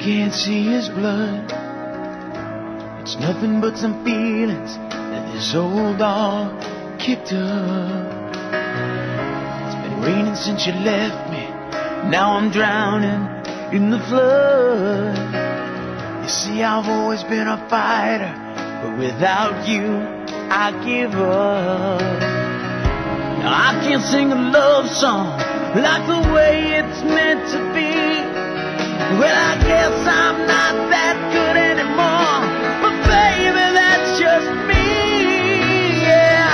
can't see his blood. It's nothing but some feelings that this old dog kicked up. It's been raining since you left me. Now I'm drowning in the flood. You see, I've always been a fighter, but without you, I give up. Now I can't sing a love song like the way it's meant to be. Well, I guess I'm not that good anymore, but baby, that's just me. Yeah,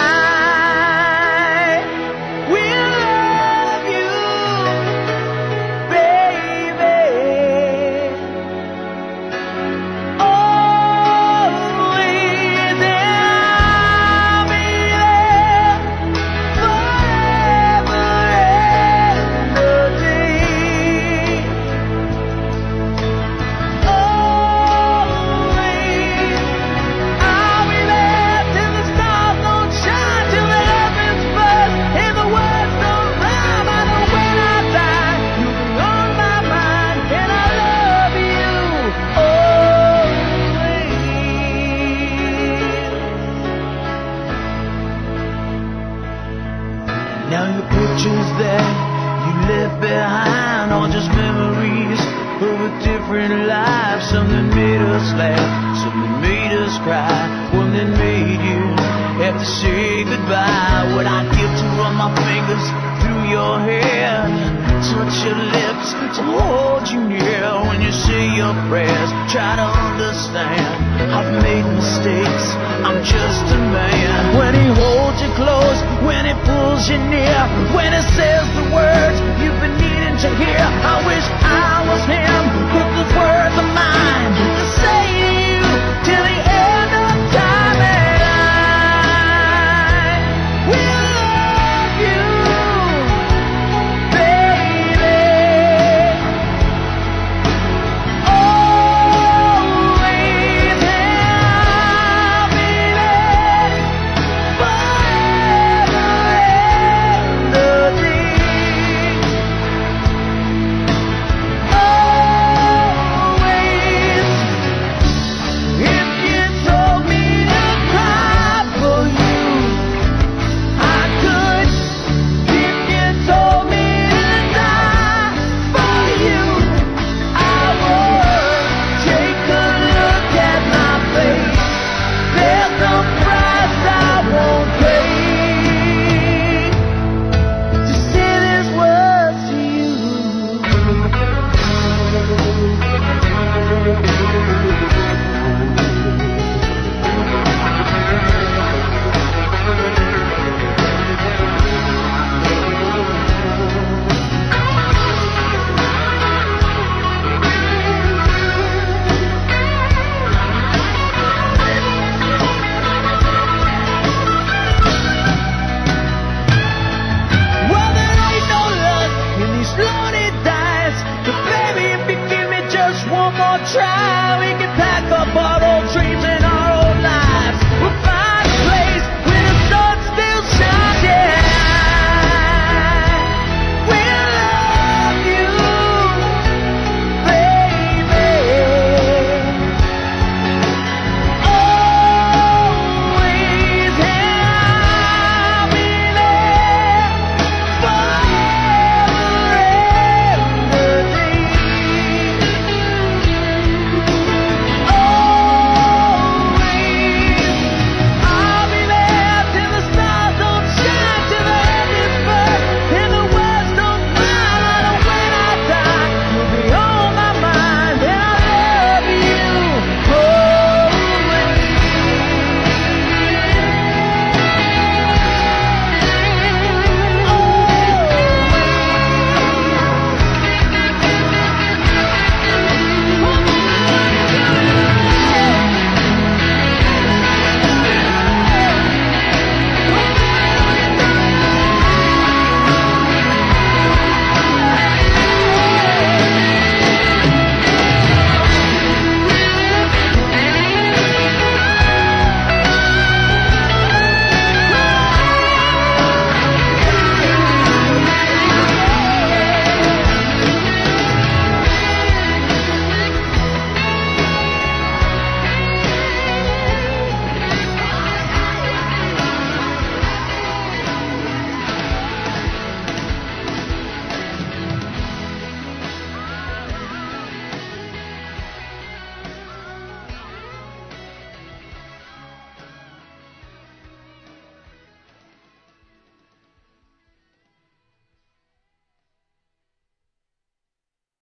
I will love you, baby, always, and I'll be there forever and a day. Now your pictures that you left behind are just memories of a different life. Something made us laugh, something made us cry, one that made you have to say goodbye. What I give to run my fingers through your hair, touch your lips to hold you near. When you say your prayers, try to understand. I've made mistakes, I'm just a man. When he holds you close, when he pulls you near, when he says the words you've been needing to hear, I